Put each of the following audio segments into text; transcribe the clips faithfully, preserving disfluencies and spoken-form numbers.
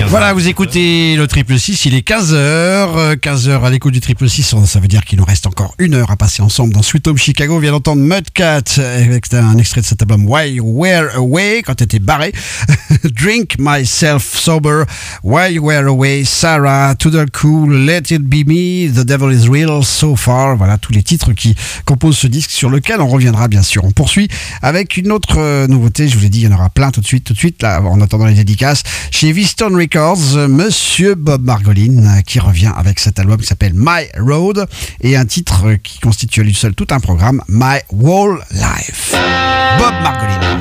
Voilà, vous écoutez le Triple six, il est quinze heures. quinze heures à l'écoute du Triple six, ça veut dire qu'il nous reste encore une heure à passer ensemble dans Sweet Home Chicago. On vient d'entendre Mudcat avec un extrait de cet album While You Were Away, quand tu étais barré. Drink Myself Sober, While You Were Away, Sarah, To The Cool, Let It Be Me, The Devil Is Real, So Far. Voilà tous les titres qui composent ce disque sur lequel on reviendra bien sûr. On poursuit avec une autre nouveauté, je vous l'ai dit, il y en aura plein tout de suite, tout de suite, là, en attendant les dédicaces. Chez V-Stone Records, Monsieur Bob Margolin qui revient avec cet album qui s'appelle My Road et un titre qui constitue à lui seul tout un programme, My Whole Life. Bob Margolin.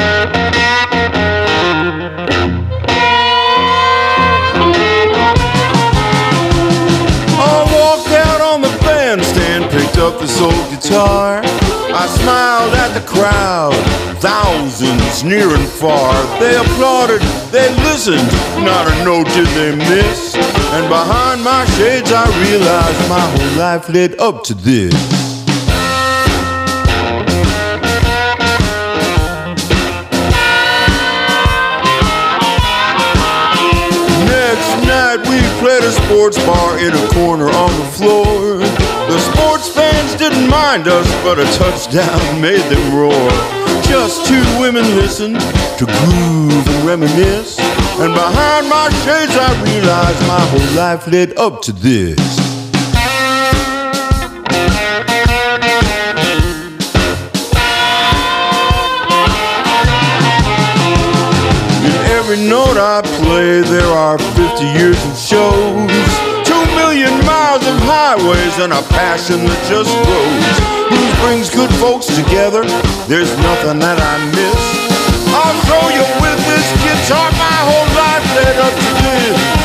I walked out on the bandstand, picked up this old guitar. I smiled at the crowd, thousands near and far. They applauded, they listened, not a note did they miss. And behind my shades I realized my whole life led up to this. Next night we played a sports bar in a corner on the floor. The sports fans didn't mind us, but a touchdown made them roar. Just two women listened to groove and reminisce. And behind my shades I realized my whole life led up to this. In every note I play there are fifty years of shows, two million miles of highways and a passion that just grows. Blues brings good folks together, there's nothing that I miss. I'll show you with this guitar my whole life led up to this.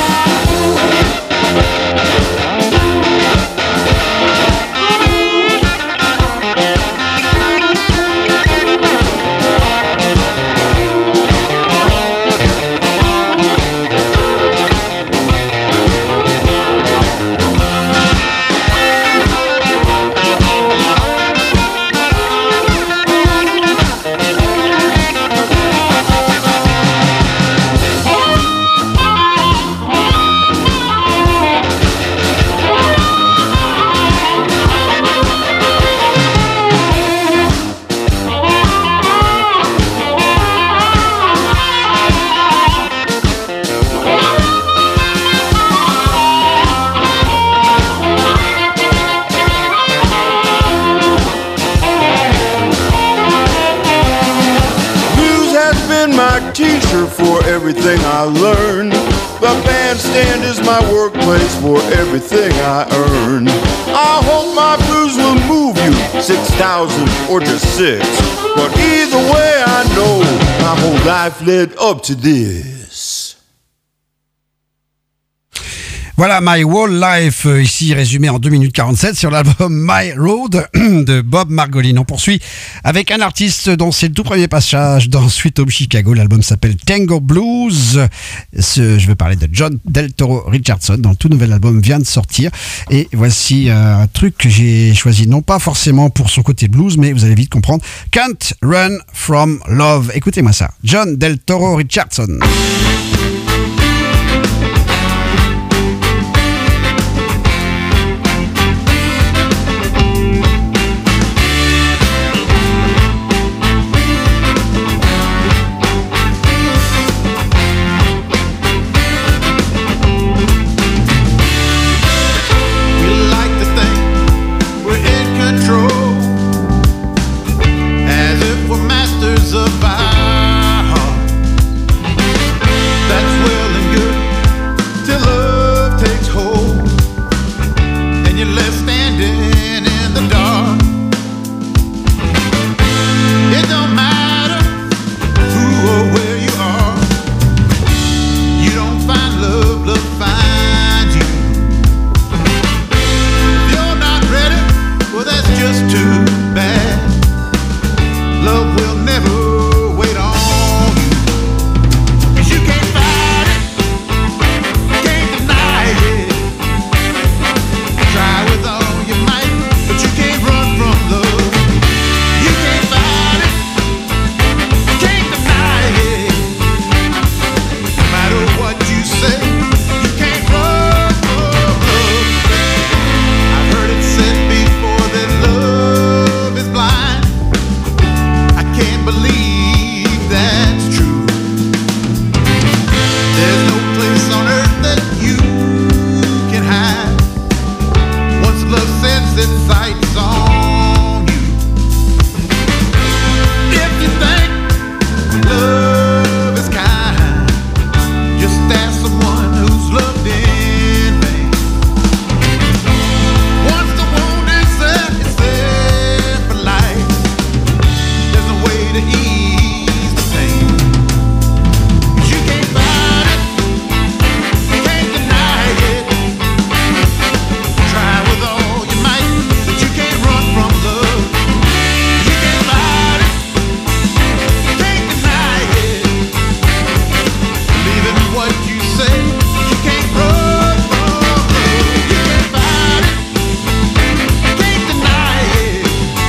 For everything I learned, the bandstand is my workplace for everything I earn. I hope my blues will move you six thousand or just six, but either way I know my whole life led up to this. Voilà, My Whole Life, ici résumé en deux minutes quarante-sept sur l'album My Road de Bob Margolin. On poursuit avec un artiste dont c'est le tout premier passage dans Sweet Home Chicago. L'album s'appelle Tango Blues. Ce, je veux parler de John Del Toro Richardson, dont le tout nouvel album vient de sortir. Et voici un truc que j'ai choisi, non pas forcément pour son côté blues, mais vous allez vite comprendre. Can't Run From Love. Écoutez-moi ça. John Del Toro Richardson. Of our heart. That's well and good. say to ease the pain. 'Cause you can't fight it, you can't deny it. Try with all your might, but you can't run from love. You can't fight it, you can't deny it. Believe in what you say, you can't run from love. You can't fight it, you can't deny it.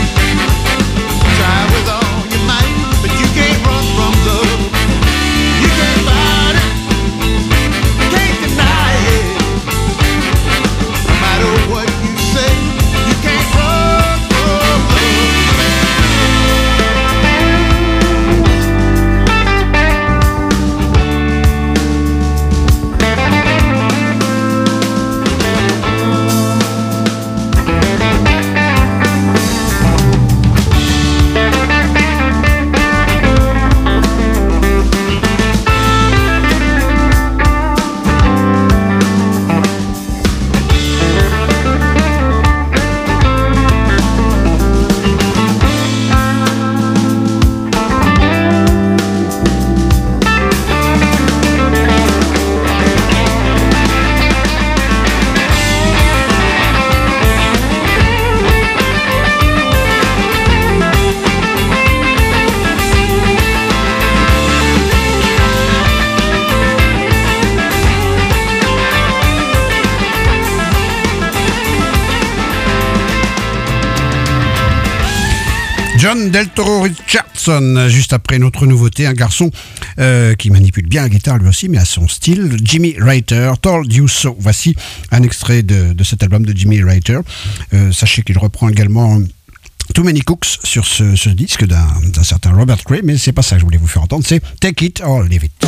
Try with all your might, but you can't run from love. You can't fight it, you can't deny it. No matter what you say, you can't run from love. John Del Toro Richardson, juste après notre nouveauté, un garçon euh, qui manipule bien la guitare lui aussi, mais à son style, Jimmy Writer, Told You So. Voici un extrait de, de cet album de Jimmy Writer. Euh, sachez qu'il reprend également Too Many Cooks sur ce, ce disque d'un, d'un certain Robert Cray, mais c'est pas ça que je voulais vous faire entendre, c'est Take It or Leave It.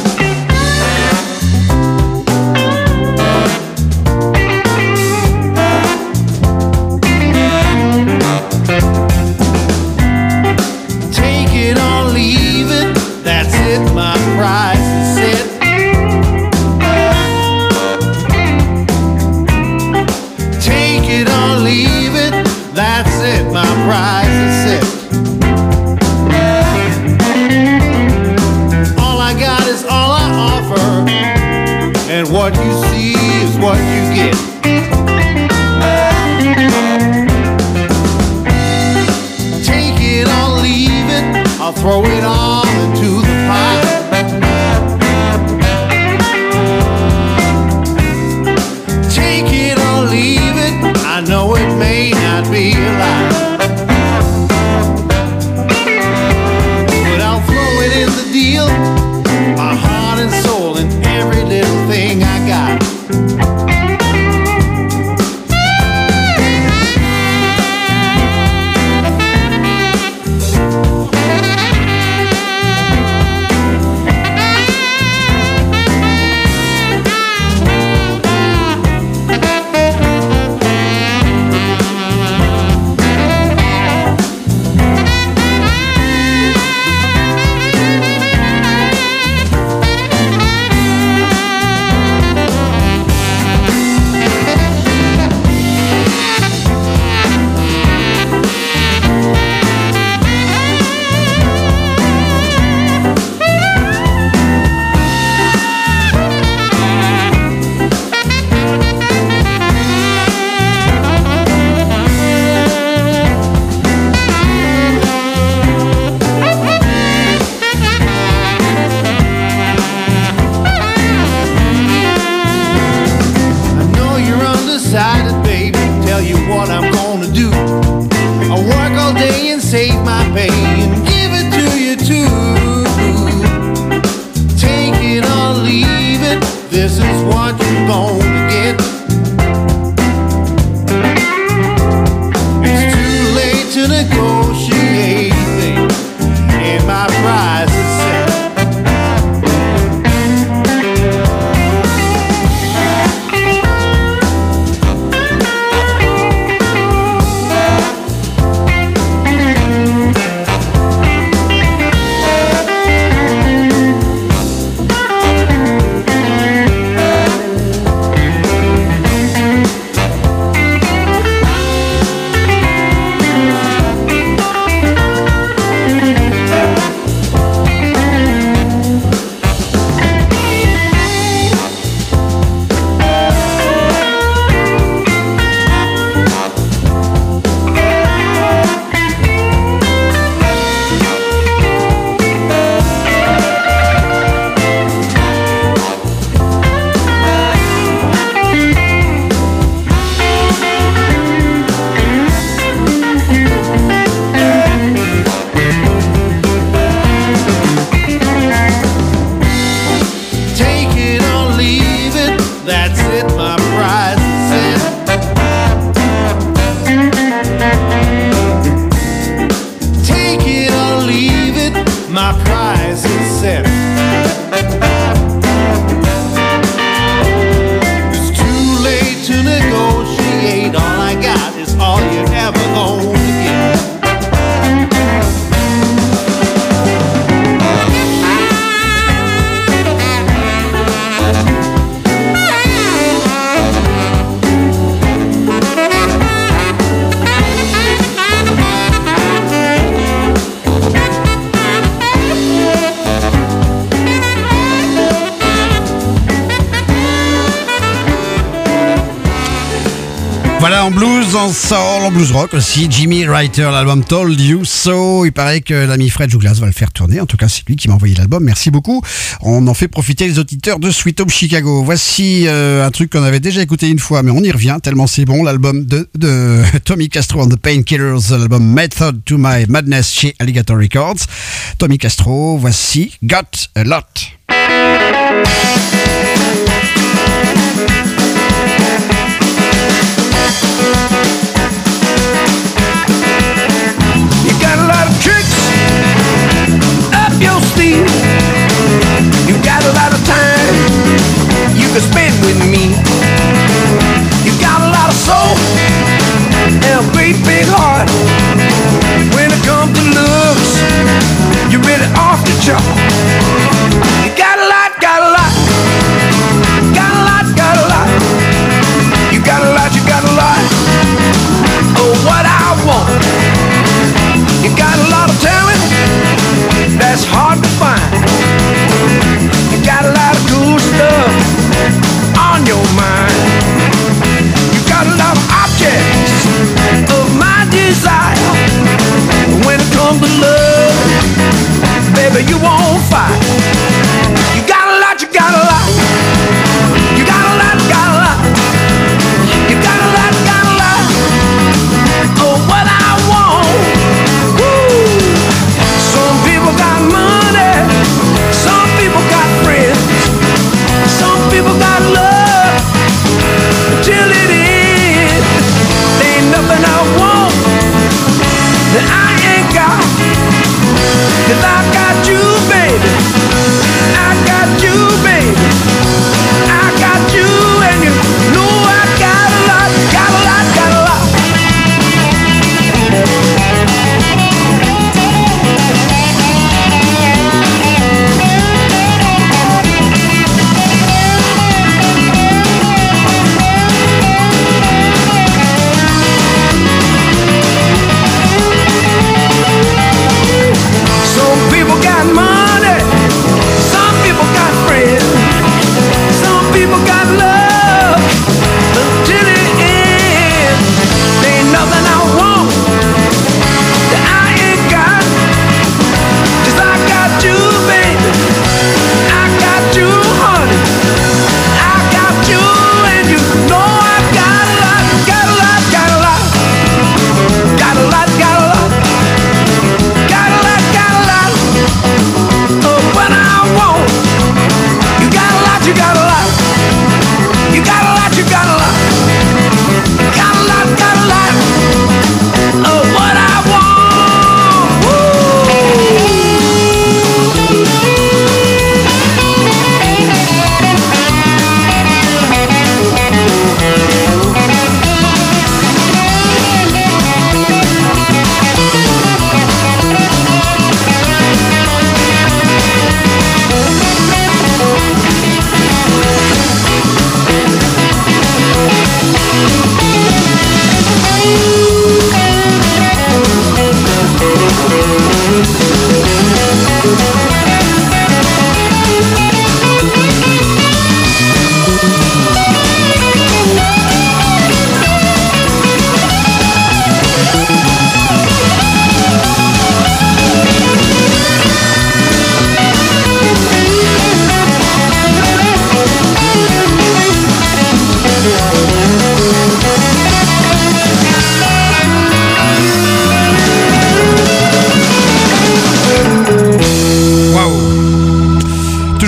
Take it or leave it, that's it, my price is set. Take it or leave it, that's it, my price is set. All I got is all I offer, and what you see is what you get. Take it or leave it, I'll throw it all into the pot. Take it or leave it, I know it may not be alive, but I'll throw it in the deal, my heart and soul and every little thing I got. my price is set. It's too late to negotiate. All I got is all you're ever gonna get. Voilà, en blues, en soul, en blues rock aussi, Jimmy Writer, l'album Told You So. Il paraît que l'ami Fred Douglas va le faire tourner. En tout cas, c'est lui qui m'a envoyé l'album. Merci beaucoup. On en fait profiter les auditeurs de Sweet Home Chicago. Voici euh, un truc qu'on avait déjà écouté une fois, mais on y revient tellement c'est bon. L'album de, de Tommy Castro and the Painkillers, l'album Method to My Madness chez Alligator Records. Tommy Castro, voici Got a Lot. Your sleeve. You got a lot of time you can spend with me. You got a lot of soul and a great big heart. When it comes to looks, you're really off the chart. You got a lot, got a lot, got a lot, got a lot. You got a lot, you got a lot. Oh, what I want. You got a lot of talent.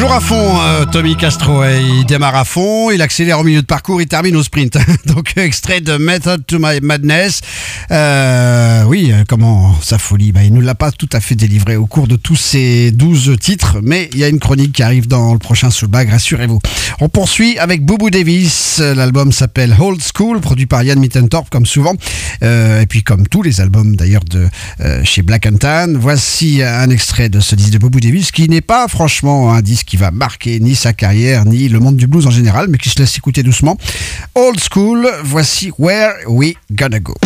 Toujours à fond, euh, Tommy Castro. Il démarre à fond, il accélère au milieu de parcours, il termine au sprint. Donc, extrait de Method to My Madness. Euh, oui, euh, comment sa folie, bah, il ne l'a pas tout à fait délivré au cours de tous ces douze titres, mais il y a une chronique qui arrive dans le prochain Soulbag, rassurez-vous. On poursuit avec Boubou Davis. L'album s'appelle Old School, produit par Ian Mittentorp, comme souvent. Euh, et puis, comme tous les albums d'ailleurs de euh, chez Black and Tan. Voici un extrait de ce disque de Boubou Davis qui n'est pas franchement un disque qui va marquer ni sa carrière ni le monde du blues en général, mais qui se laisse écouter doucement. Old School, voici Where We Gonna Go.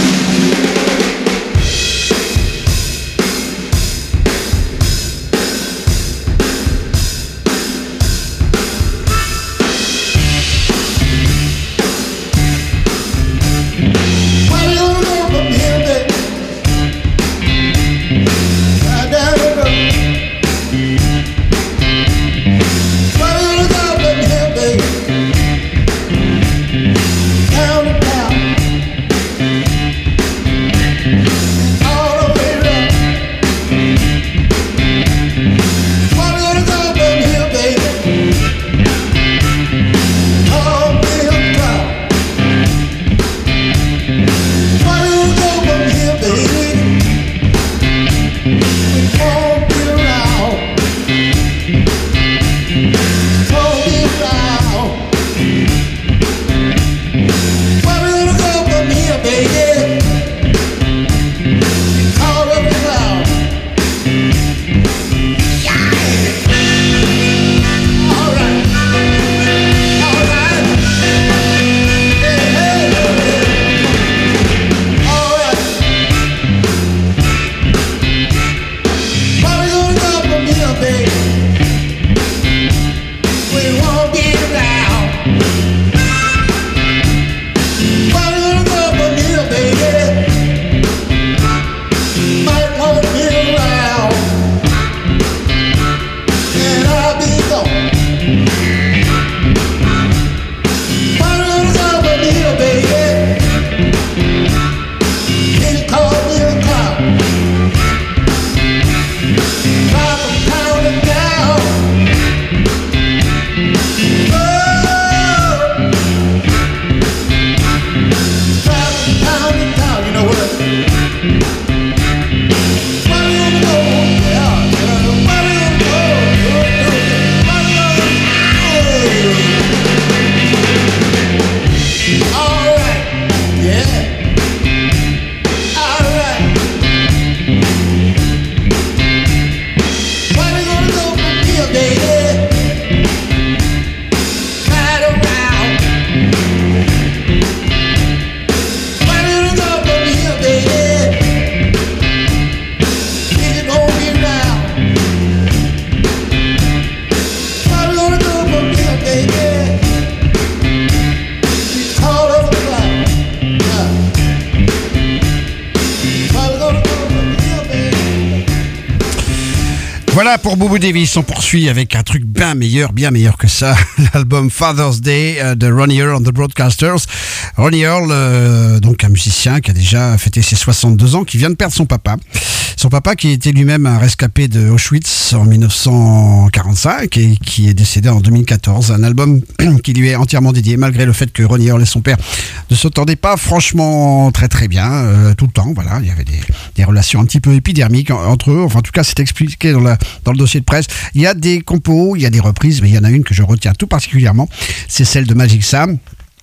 Voilà pour Boubou Davis, on poursuit avec un truc bien meilleur, bien meilleur que ça, l'album Father's Day euh, de Ronnie Earl and the Broadcasters. Ronnie Earl, euh, donc un musicien qui a déjà fêté ses soixante-deux ans, qui vient de perdre son papa. Son papa qui était lui-même un rescapé de Auschwitz en dix-neuf cent quarante-cinq et qui est décédé en deux mille quatorze. Un album qui lui est entièrement dédié, malgré le fait que Ronnie Earl et son père ne s'entendaient pas franchement très très bien euh, tout le temps. Voilà, il y avait des, des relations un petit peu épidermiques entre eux. Enfin, en tout cas, c'est expliqué dans, la, dans le dossier de presse. Il y a des compos, il y a des reprises, mais il y en a une que je retiens tout particulièrement. C'est celle de Magic Sam.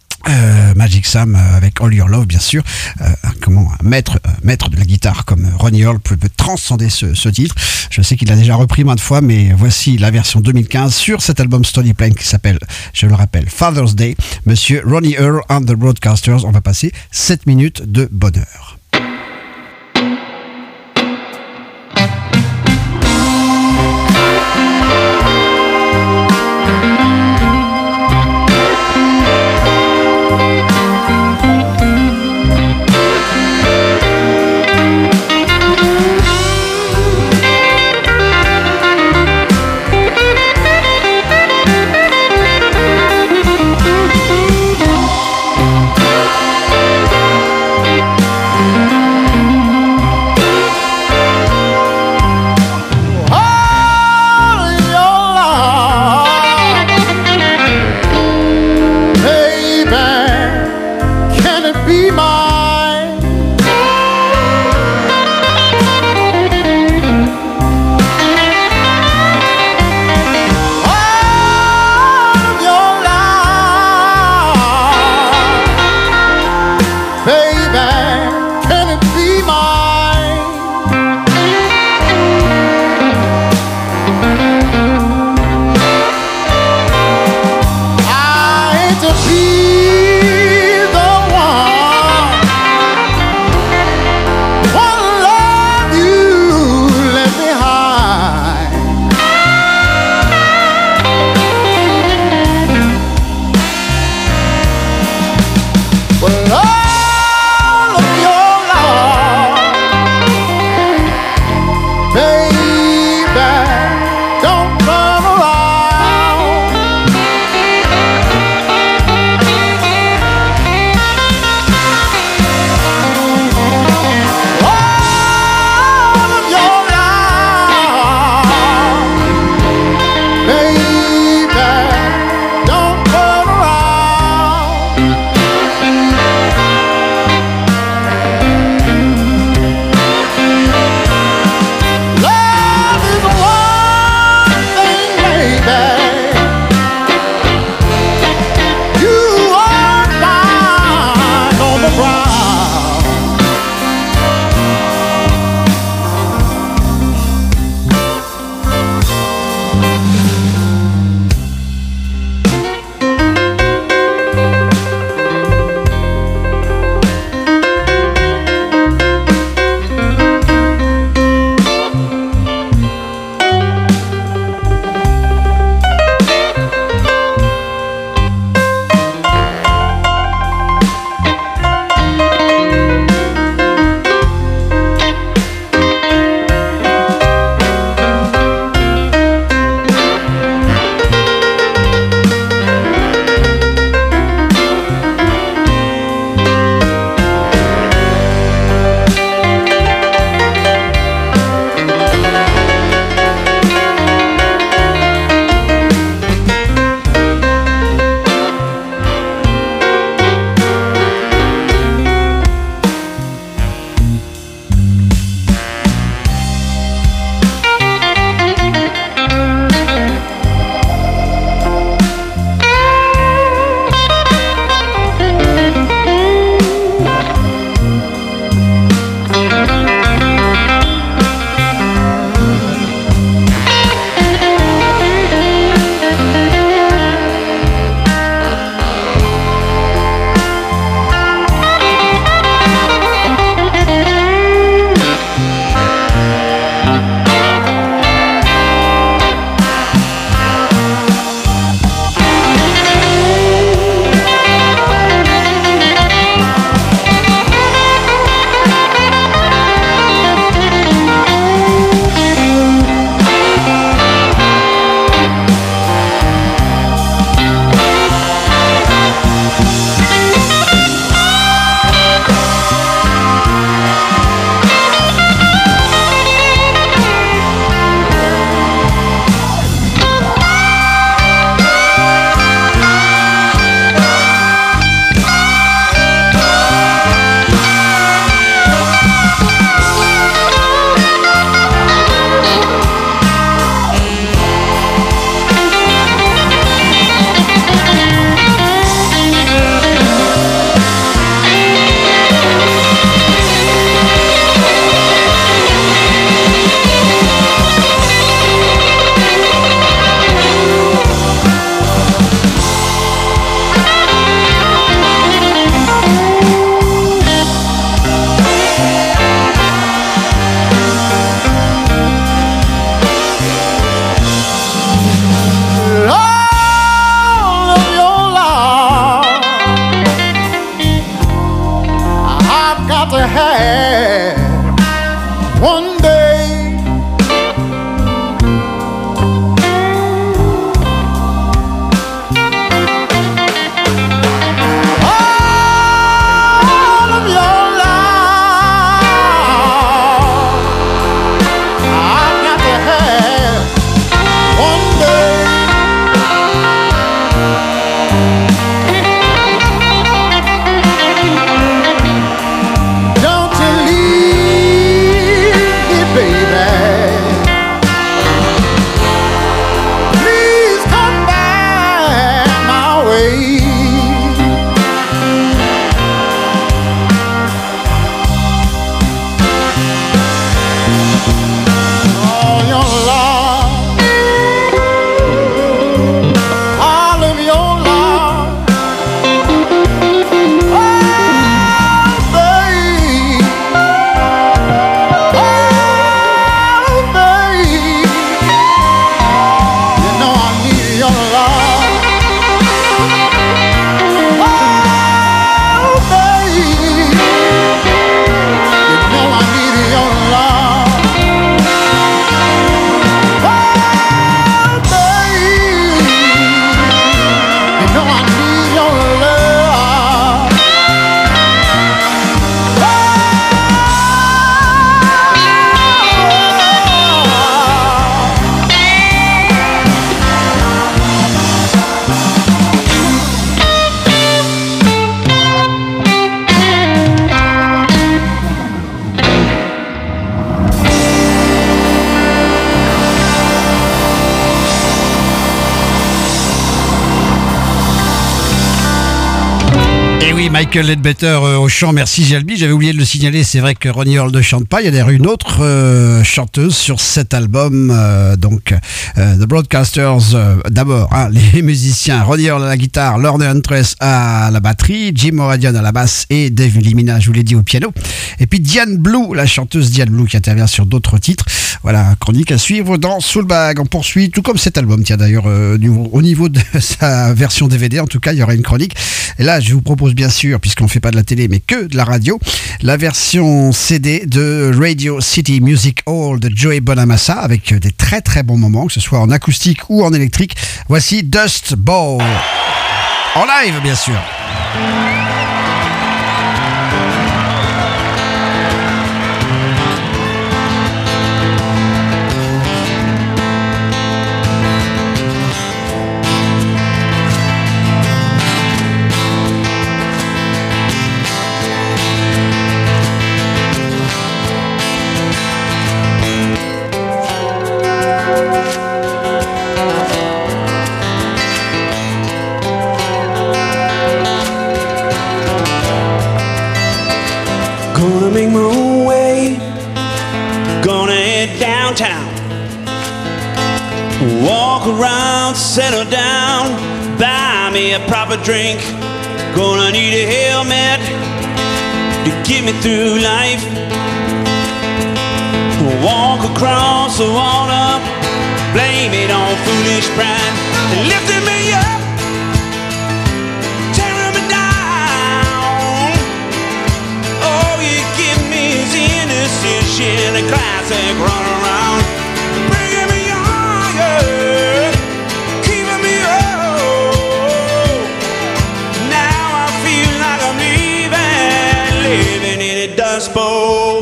Euh, Magic Sam euh, avec All Your Love, bien sûr. Euh, comment un maître, euh, maître de la guitare comme euh, Ronnie Earl peut, peut transcender ce, ce titre. Je sais qu'il l'a déjà repris maintes fois, mais voici la version deux mille quinze sur cet album Stony Plain qui s'appelle, je le rappelle, Father's Day. Monsieur Ronnie Earl and the Broadcasters. On va passer sept minutes de bonheur. Thank don't run around. All of your life, baby, don't run around. Love is a Oui, Michael Ledbetter euh, au chant, merci Jalbi. J'avais oublié de le signaler, c'est vrai que Ronnie Earl ne chante pas. Il y a d'ailleurs une autre euh, chanteuse sur cet album. Euh, donc, euh, The Broadcasters, euh, d'abord, hein, les musiciens. Ronnie Earl à la guitare, Lorne Huntress à la batterie, Jim Moradian à la basse et Dave Limina, je vous l'ai dit, au piano. Et puis Diane Blue, la chanteuse Diane Blue qui intervient sur d'autres titres. Voilà, chronique à suivre dans Soulbag. On poursuit, tout comme cet album, tiens d'ailleurs, euh, au niveau de sa version D V D, en tout cas, il y aura une chronique. Et là, je vous propose bien sûr, puisqu'on ne fait pas de la télé, mais que de la radio, la version C D de Radio City Music Hall de Joey Bonamassa, avec des très très bons moments, que ce soit en acoustique ou en électrique. Voici Dust Bowl. En live, bien sûr. Gonna make my own way, gonna head downtown, walk around, settle down, buy me a proper drink. Gonna need a helmet to get me through life. Walk across the water, blame it on foolish pride, lifting me up, tearing me down. All you give me is indecision, a classic run around, bringing me higher, keeping me up. Now I feel like I'm leaving, living in a dust bowl.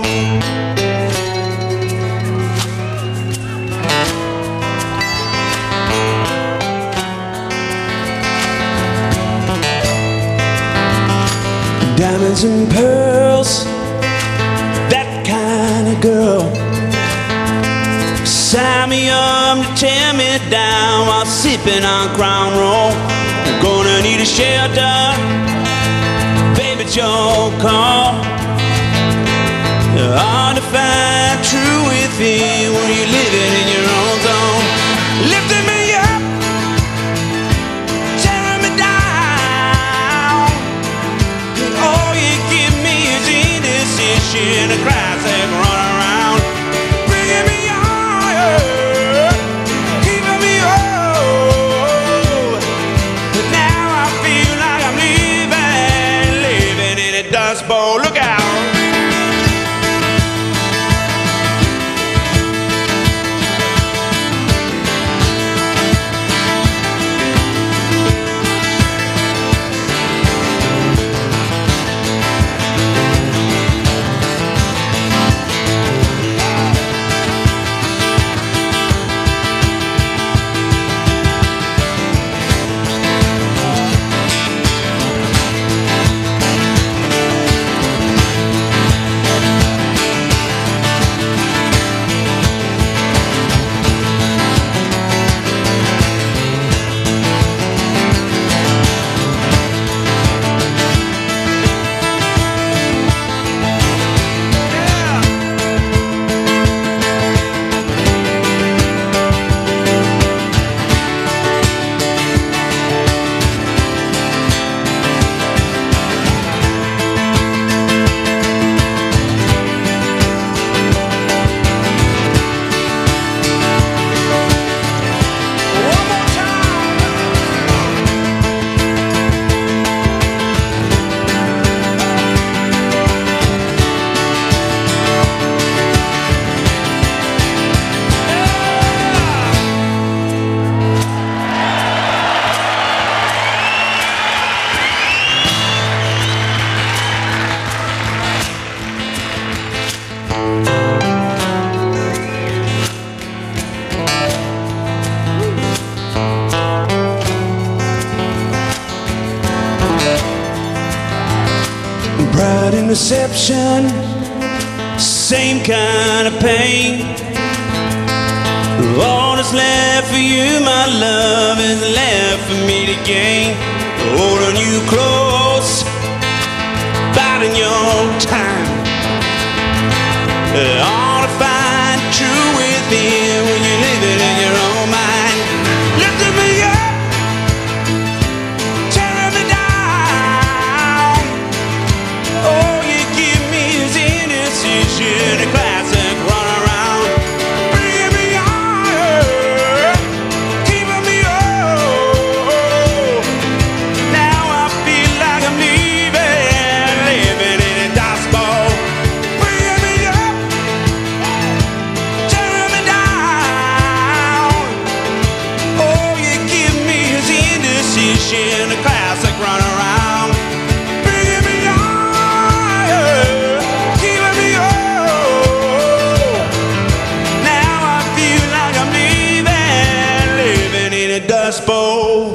Diamonds and pearls, that kind of girl. Sign me up to tear me down while sipping on Crown Royal. I'm gonna need a shelter, baby, it's your call. Hard to find true within when you're living in your own zone. Lifting me up, tearing me down. All you give me is indecision, a classic run around, bringing me higher, keeping me whole. But now I feel like I'm leaving, living in a dust bowl. Look out! Pride and deception, same kind of pain. All that's left for you, my love, is left for me to gain. Holding you close, the Dust Bowl.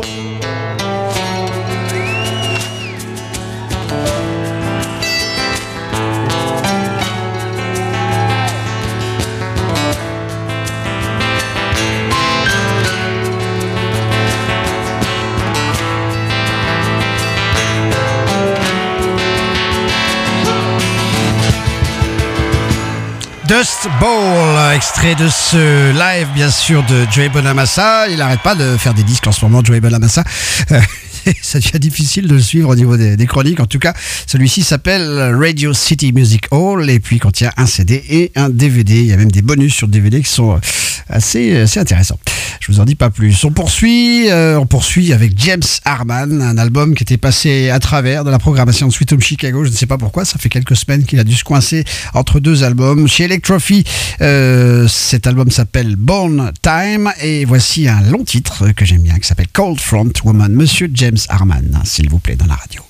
Dust Bowl, extrait de ce live bien sûr de Joey Bonamassa. Il n'arrête pas de faire des disques en ce moment, Joey Bonamassa. Euh, ça devient difficile de le suivre au niveau des, des chroniques. En tout cas, celui-ci s'appelle Radio City Music Hall et puis il contient un C D et un D V D. Il y a même des bonus sur D V D qui sont assez, assez intéressants. Je vous en dis pas plus. On poursuit, euh, on poursuit avec James Harman, un album qui était passé à travers de la programmation de Sweet Home Chicago. Je ne sais pas pourquoi, ça fait quelques semaines qu'il a dû se coincer entre deux albums. Chez Electrophy, euh, cet album s'appelle Born Time et voici un long titre que j'aime bien qui s'appelle Cold Front Woman. Monsieur James Harman, s'il vous plaît, dans la radio.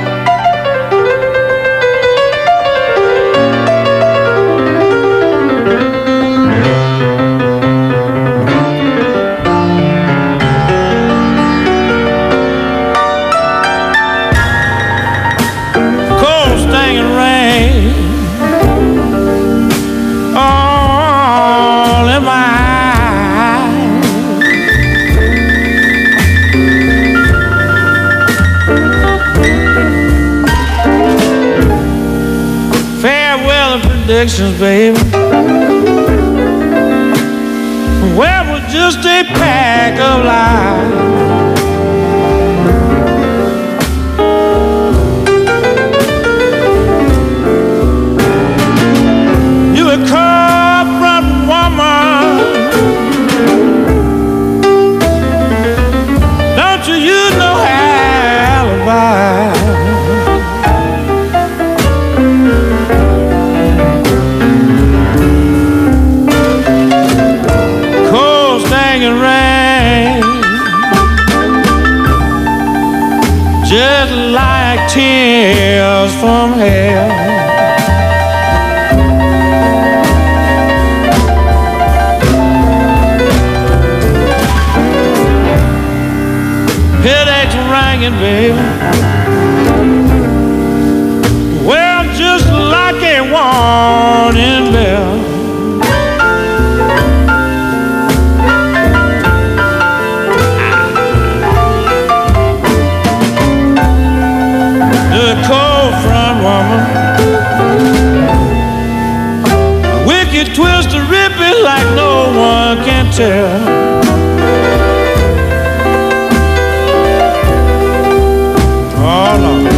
Predictions, baby. Well, we're just a pack of lies. You a corrupt woman. Don't you use no alibi. Just like tears from hell. Headaches ringing, baby. Well, just like a warning bell. Cold front woman, wicked twist of ripping like no one can tell. Oh no.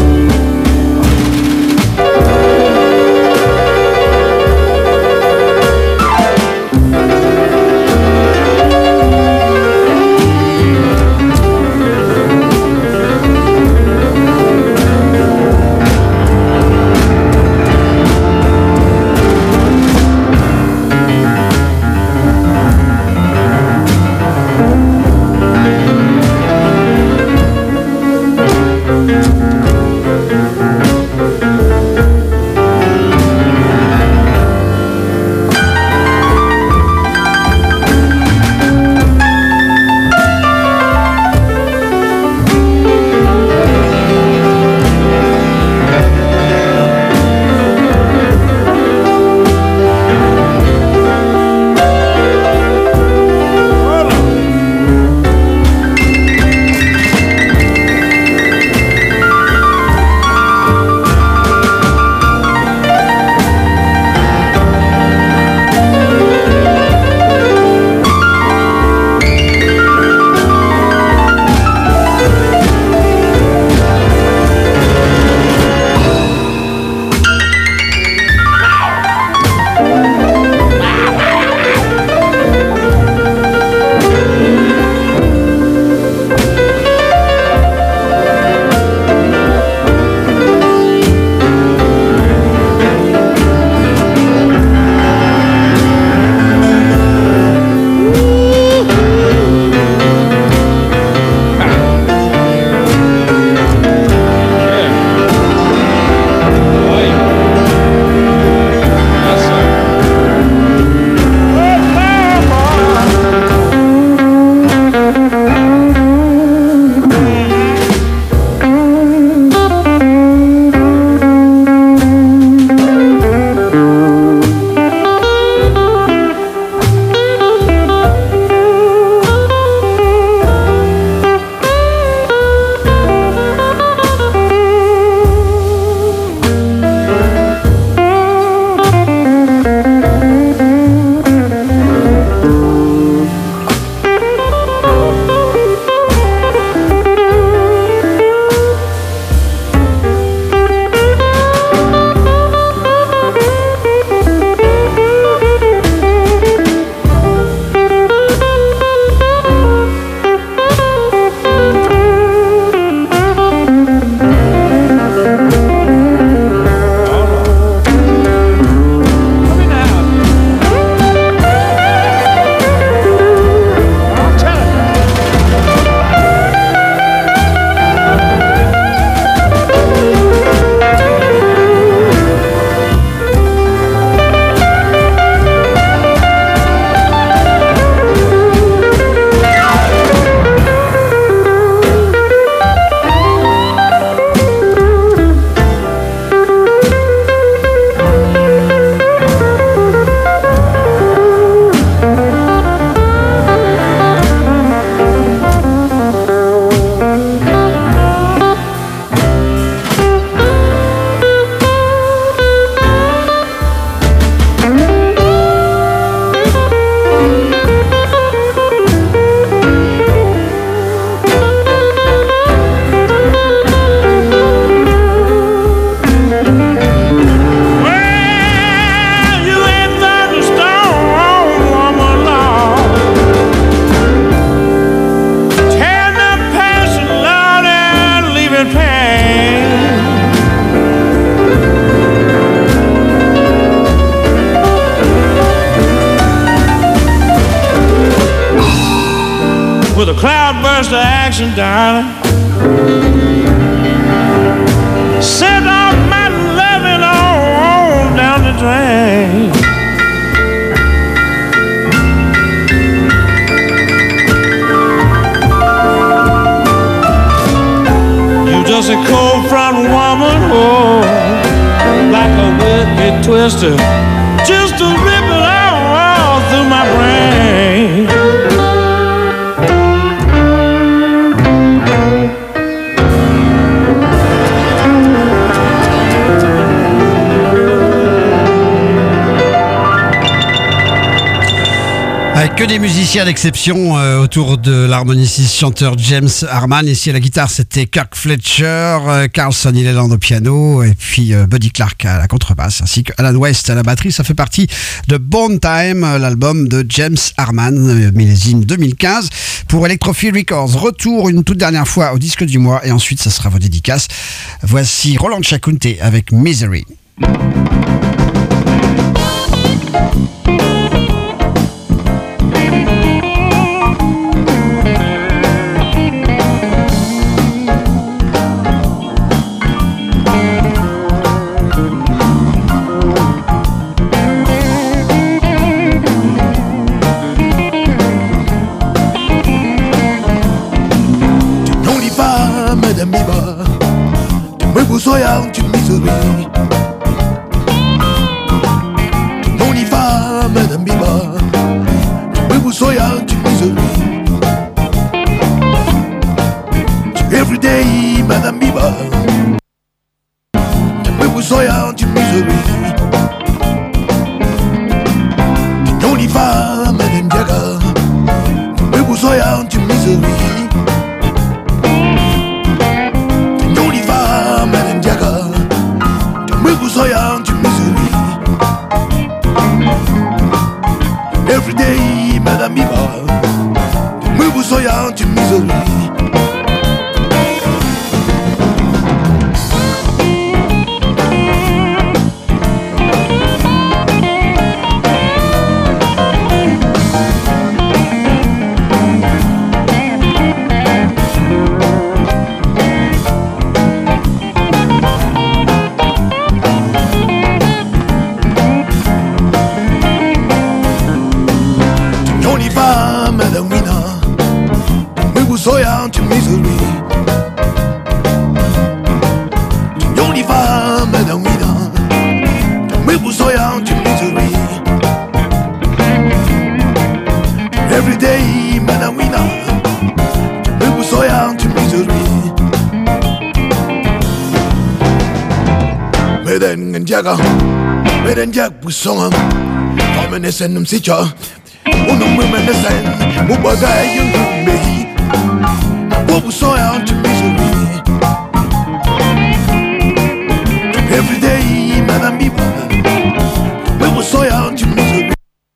with a cloudburst of action, darling. Send out my loving on down the drain. You just a cold front woman, oh, like a wicked twister, just to rip it all through my brain. Avec que des musiciens d'exception euh, autour de l'harmoniciste chanteur James Harman. Ici à la guitare, c'était Kirk Fletcher, euh, Carl Sutherland au piano et puis euh, Buddy Clark à la contrebasse, ainsi que Alan West à la batterie. Ça fait partie de Bone Time, l'album de James Harman, euh, millésime deux mille quinze, pour Electrophile Records. Retour une toute dernière fois au disque du mois et ensuite ça sera vos dédicaces. Voici Roland Chakunte avec Misery. Soyant une miserie, non y va, Madame Biba. Oui, vous soyant une miserie. Every day, Madame Biba. Oui, vous soyant une miserie. Non y va, Madame Diaga. Oui, vous soyant une miserie. Soyant une miserie. Every day, Madame Biba. Oui, vous soyant une miserie. Soyant une miserie. On y va, Madame Wina. Mais vous soyant une miserie. Every day, Madame Wina. Mais vous soyant une miserie. Meden Ndiaga. Meden Ndiaga Boussong. Comme un homme si tu as. On nous met un scène. Mon bagage, un pays. What was so out to misery. Every day, Madame Biba. We were so out to misery.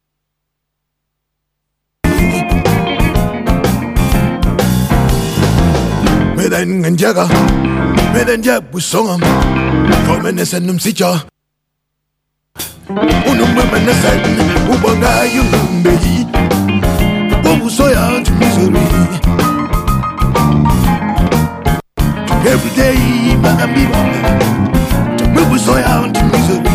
Meden Ndiaga, Meden Ndiaga Boussong. Comme un homme si tu as. On nous met un scène. Mon bagage, un pays. What was so out to misery. Every day, Madame Biba. We were so out to misery.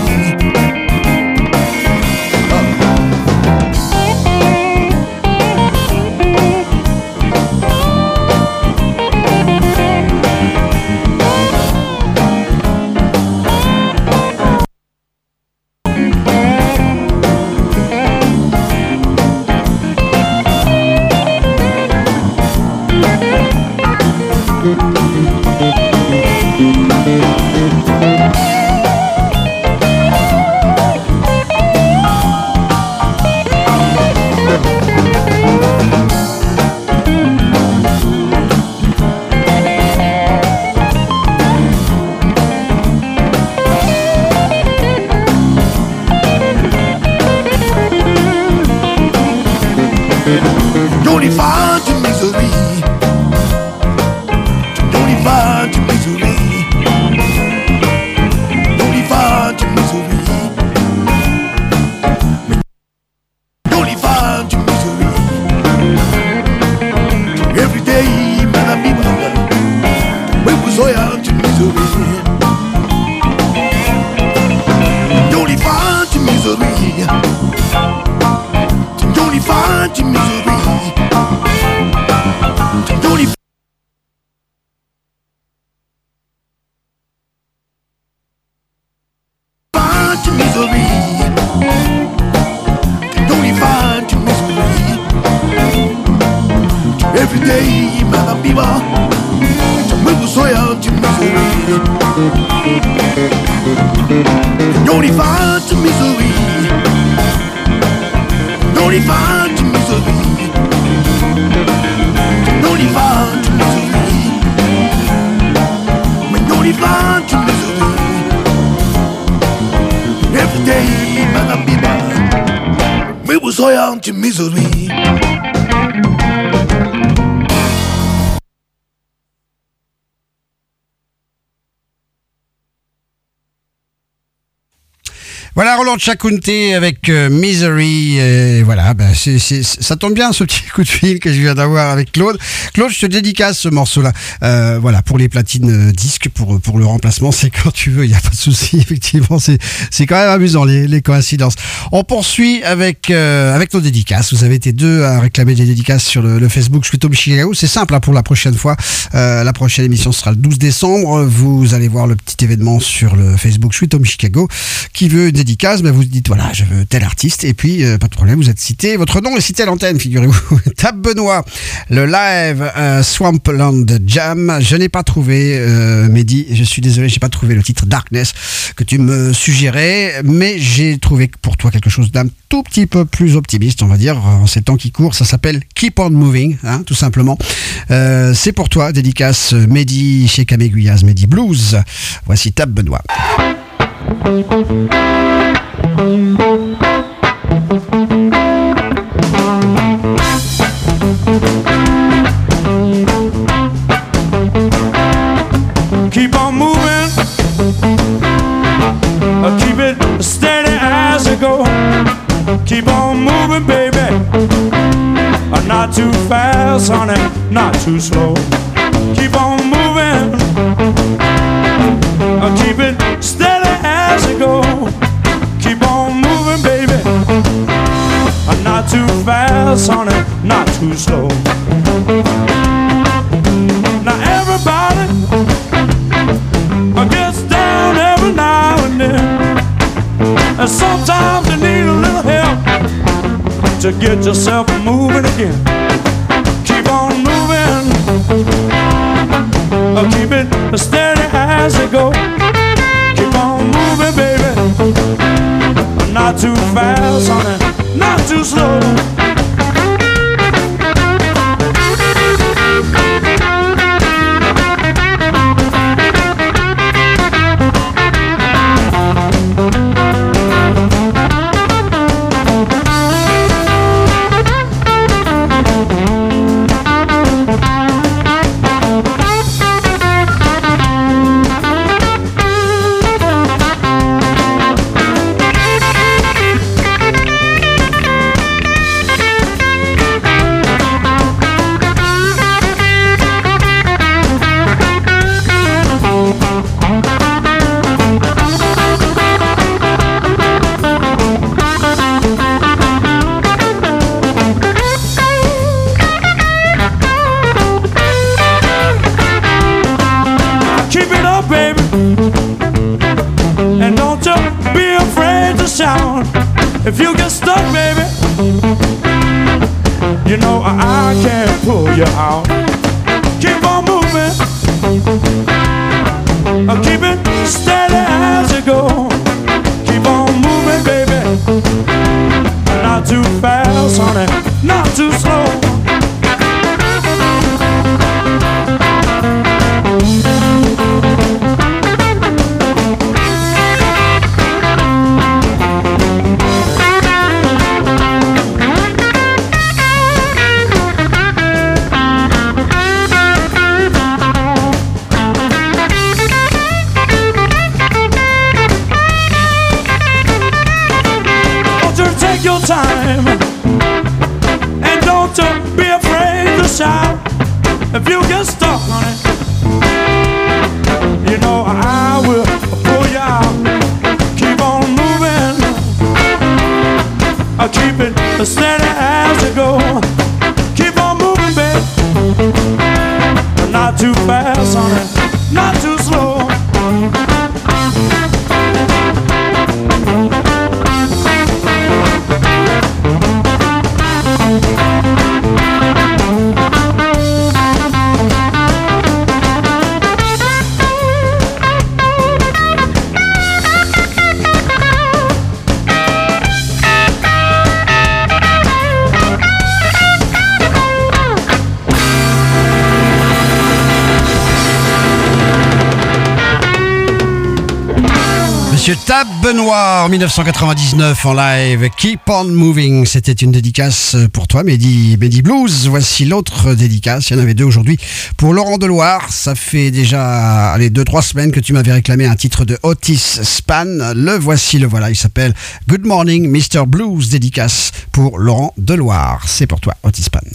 Don't you find your misery? Don't you find your misery? Don't you find your misery? Don't you find your misery? Every day, mother biba, move soya to misery. No divine to misery. No divine to misery. No divine to misery. No divine to misery. Every day, mother biba, move soya to misery. Voilà, Roland Tchakounte avec euh, Misery. Et voilà, ben c'est, c'est, ça tombe bien ce petit coup de fil que je viens d'avoir avec Claude. Claude, je te dédicace ce morceau-là. Euh, voilà, pour les platines euh, disques, pour pour le remplacement, c'est quand tu veux, il y a pas de souci. Effectivement, c'est c'est quand même amusant les, les coïncidences. On poursuit avec euh, avec nos dédicaces. Vous avez été deux à réclamer des dédicaces sur le, le Facebook Sweet Home Chicago. C'est simple hein, pour la prochaine fois. Euh, la prochaine émission sera le douze décembre. Vous allez voir le petit événement sur le Facebook Sweet Home Chicago qui veut une dédicace, ben vous dites voilà, je veux tel artiste et puis euh, pas de problème, vous êtes cité, votre nom est cité à l'antenne, figurez-vous. Tab Benoît, le live euh, Swampland Jam, je n'ai pas trouvé euh, Mehdi, je suis désolé, j'ai pas trouvé le titre Darkness que tu me suggérais, mais j'ai trouvé pour toi quelque chose d'un tout petit peu plus optimiste, on va dire, en ces temps qui courent. Ça s'appelle Keep on Moving, hein, tout simplement. Euh, c'est pour toi, dédicace Mehdi chez Caméguyaz, Mehdi Blues. Voici Tab Benoît. Keep on moving, uh, keep it steady as you go. Keep on moving, baby, uh, not too fast, honey, not too slow. Keep on moving, uh, keep it steady as you go. Keep on moving, baby, uh, not too fast, honey, not too slow. Now everybody uh, gets down every now and then, and sometimes you need a little help to get yourself moving again. Keep on moving, uh, keep it steady as you go. Keep on moving, baby, uh, not too fast, honey, not too slow. If you get stuck, baby, you know I can't pull you out. Keep on moving, keep it steady as you go. Keep on moving, baby, not too fast, honey, not too slow. Time and don't uh, be afraid to shout if you get stuck on it. You know I will pull you out. Keep on moving, I keep it steady as you go. Keep on moving, babe, not too fast on it, not too slow. Monsieur Tab Benoît en dix-neuf cent quatre-vingt-dix-neuf en live, Keep on Moving. C'était une dédicace pour toi, Mehdi, Mehdi Blues. Voici l'autre dédicace. Il y en avait deux aujourd'hui pour Laurent Deloire. Ça fait déjà allez, deux, trois semaines que tu m'avais réclamé un titre de Otis Spann. Le voici, le voilà. Il s'appelle Good Morning mister Blues. Dédicace pour Laurent Deloire. C'est pour toi, Otis Spann.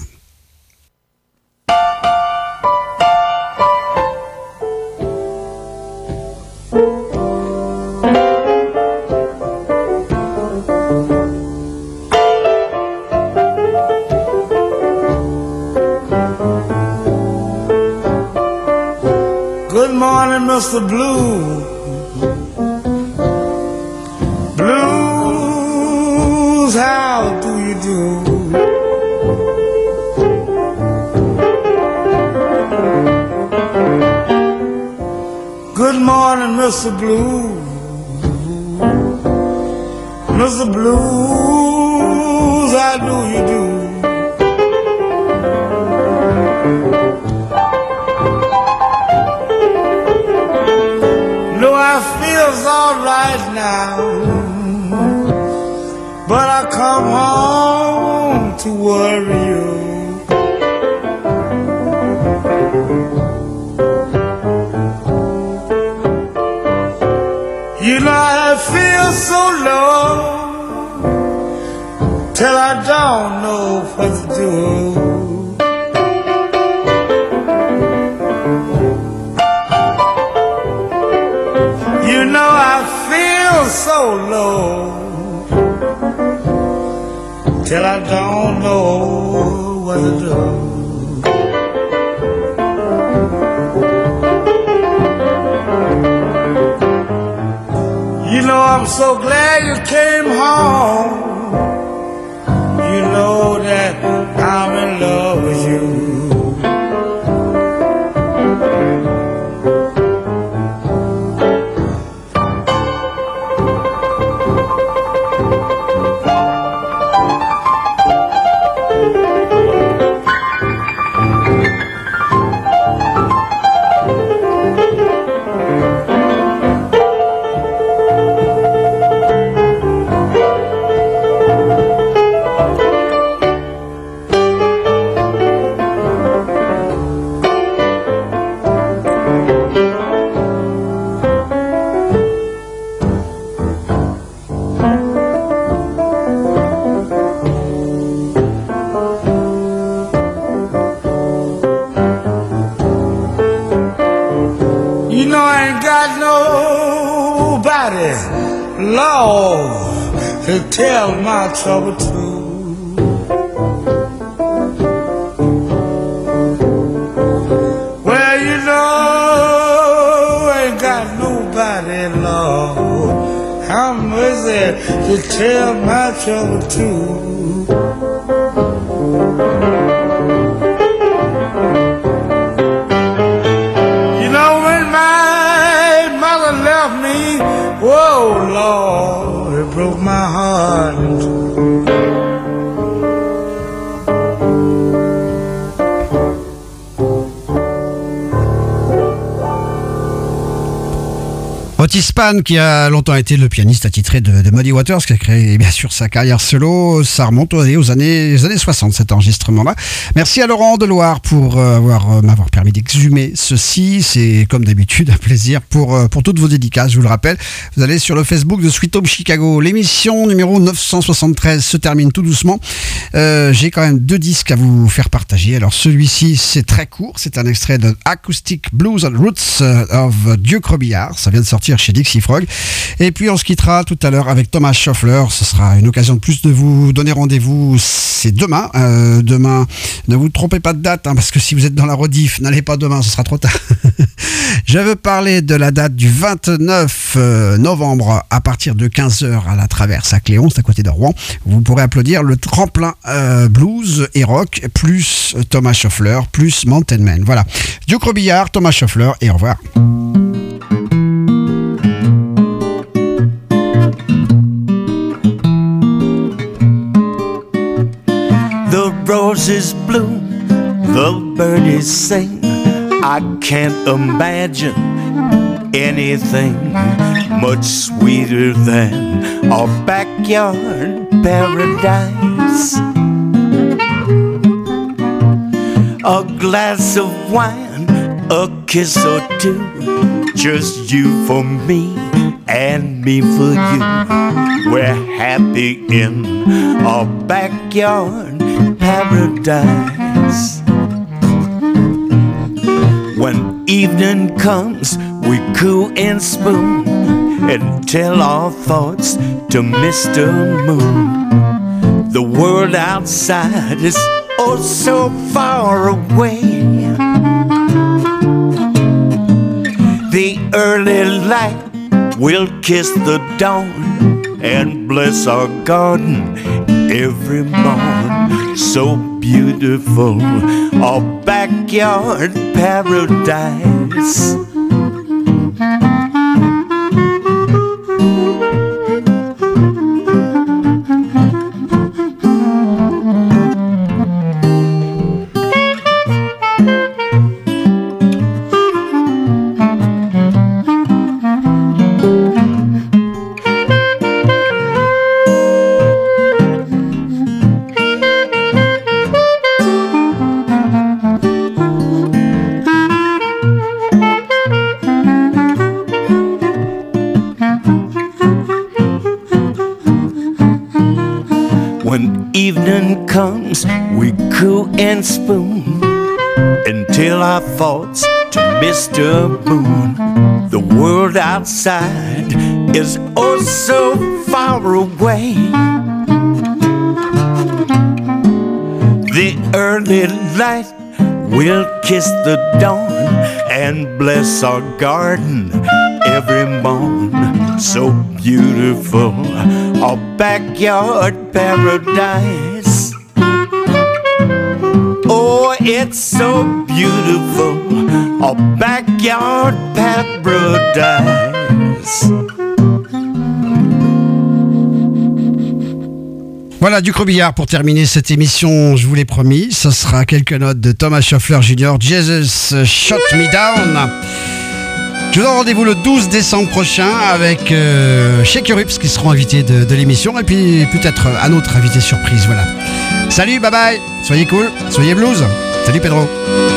Good morning, mister Blue. Blues, how do you do? Good morning, mister Blue. mister Blues, how do you do? I feels all right now, but I come home to worry you. You know I feel so low till I don't know what to do. You know I feel so low till I don't know what to do. You know I'm so glad you came home. You know that I'm in love with you. Lord, to tell my trouble to. Well, you know, ain't got nobody, Lord, how much there to tell my trouble to. You know, when my mother left me, whoa, Lord, it broke my heart in two. Otis Spann, qui a longtemps été le pianiste attitré de, de Muddy Waters, qui a créé bien sûr sa carrière solo. Ça remonte aux, aux années, aux années soixante, cet enregistrement-là. Merci à Laurent Deloire pour euh, avoir, euh, m'avoir permis d'exhumer ceci. C'est comme d'habitude un plaisir pour, euh, pour toutes vos dédicaces, je vous le rappelle. Vous allez sur le Facebook de Sweet Home Chicago. L'émission numéro neuf cent soixante-treize se termine tout doucement. Euh, j'ai quand même deux disques à vous faire partager. Alors celui-ci, c'est très court. C'est un extrait de Acoustic Blues and Roots of Duke Robillard. Ça vient de sortir chez Dixie Frog. Et puis on se quittera tout à l'heure avec Thomas Schoeffler. Ce sera une occasion de plus de vous donner rendez-vous. C'est demain. Euh, demain, ne vous trompez pas de date, hein, parce que si vous êtes dans la rediff, n'allez pas demain, ce sera trop tard. Je veux parler de la date du vingt-neuf novembre à partir de quinze heures à la Traverse à Cléon, c'est à côté de Rouen. Vous pourrez applaudir le tremplin euh, blues et rock, plus Thomas Schoeffler, plus Mountain Man. Voilà. Duke Robillard, Thomas Schoeffler, et au revoir. The roses bloom, the birdies sing. I can't imagine anything much sweeter than our backyard paradise. A glass of wine, a kiss or two, just you for me and me for you. We're happy in our backyard paradise. When evening comes, we coo and spoon and tell our thoughts to Mister Moon. The world outside is oh so far away. The early light will kiss the dawn and bless our garden every morn. So beautiful, our backyard paradise. Evening comes, we coo and spoon and tell our thoughts to Mister Moon. The world outside is oh so far away. The early light will kiss the dawn and bless our garden every morn. So beautiful, our backyard paradise. Oh, it's so beautiful, our backyard paradise. Voilà, du Crobillard pour terminer cette émission, je vous l'ai promis, ce sera quelques notes de Thomas Schoeffler junior, Jesus Shut Me Down. Je vous donne rendez-vous le douze décembre prochain avec euh, Shake Your Hips qui seront invités de, de l'émission et puis peut-être un autre invité surprise, voilà. Salut, bye bye, soyez cool, soyez blues. Salut Pedro.